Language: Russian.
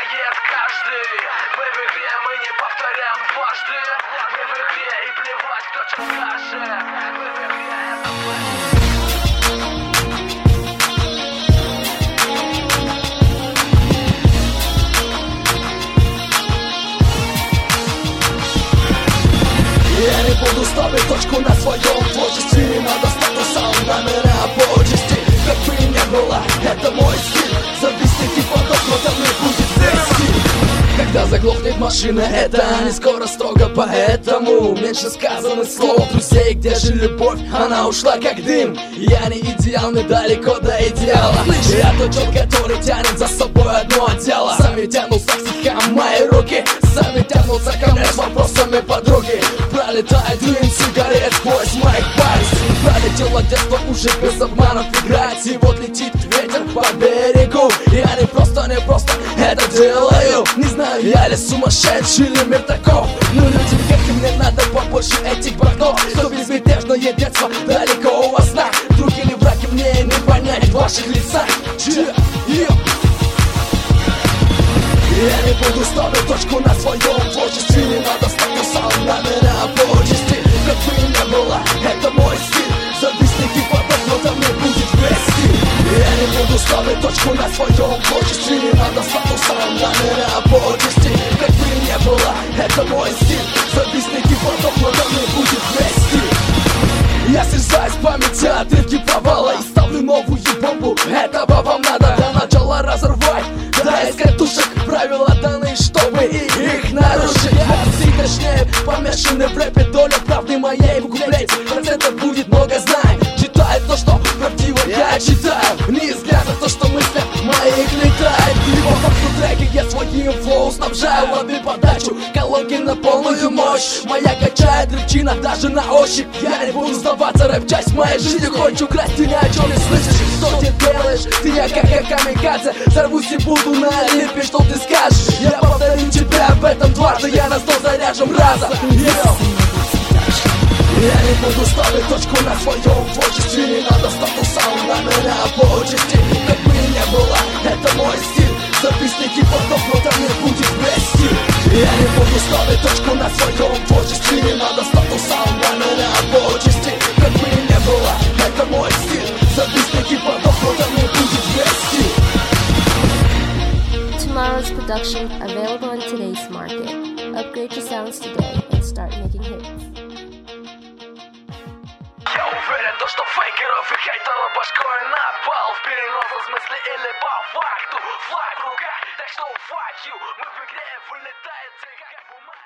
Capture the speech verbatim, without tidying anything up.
знает каждый. Мы в игре, мы не повторяем дважды. Мы в игре и плевать, кто что скажет. Мы в игре, это Я не буду ставить точку на своем творчестве. Не надо статусом номера почести. Как бы ни было, это мой стиль. Завистники подохнут, а мне будет весь стиль. Когда заглохнет машина, это не скоро, строго поэтому меньше сказанных слов. Друзей, где же любовь? Она ушла как дым. Я не идеальный, далеко до идеала. Я тот чел, который тянет за собой одно дело. Сами тянутся к стихам мои руки. Сами тянутся ко мне с вопросами подруги. Пролетает дым сигарет сквозь моих пальцев. Пролетело детство уже без обманов играть. И вот летит ветер по берегу. Я не просто, не просто это делаю. Не знаю, я ли сумасшедший или мир таков. Но людям, как и мне, надо побольше этих братов. Что безмятежное детство далеко у сна. Друг или враг, и мне не понять в ваших лицах. Yeah, yeah. Я не буду ставить точку на своем творчестве. Не надо статусом номера почести. Как бы ни было, это мой стиль. Завистники подохнут, а мне будет весь стиль. Я не буду ставить точку на своем творчестве. Не надо статусом номера почести. Как бы ни было, это мой стиль. Завистники подохнут, а мне будет весь стиль. Я срезаю с памяти отрывки провала и ставлю новую бомбу. Этого вам надо для начала разорвать. Да, из катушек правила даны, чтобы их нарушить. Молодцы, точнее, помешаны в рэпе. Доля правды моей в куплете процентов будет много, знай. Читает то, что правдиво я читаю. Не из гряза то, что мысли моих летает. И по факту треки я своим флоу снабжаю. Лови подачу, колонки на полную мощь. Моя качает рыбчина даже на ощупь. Я не буду сдаваться, рэп часть моей жизни. Хочешь украсть, ты ни о чем не слышишь. Что ты делаешь? Ты я как я камикадзе. Сорвусь и буду на олимпе, что ты скажешь? Я повторю тебя в этом дважды. Я на сто заряжем раза. Йоу. Я не буду ставить точку на своем творчестве. Не надо статусом номера почести. Как бы ни было, это мой стиль. Завистники подохнут, а мне будет весь стиль. Я не буду ставить точку на своем творчестве. Не надо статусом номера почести. Как бы ни было, это мой стиль. Завистники подохнут, а мне будет весь стиль. Tomorrow's production available in today's market. Upgrade your sounds today and start making hits. Я уверен, то, что фейкеров и хейтеров башкой напал. В переносном смысле или по факту. Флаг в руках, так что fuck you. Мы в игре, вылетает как бумага.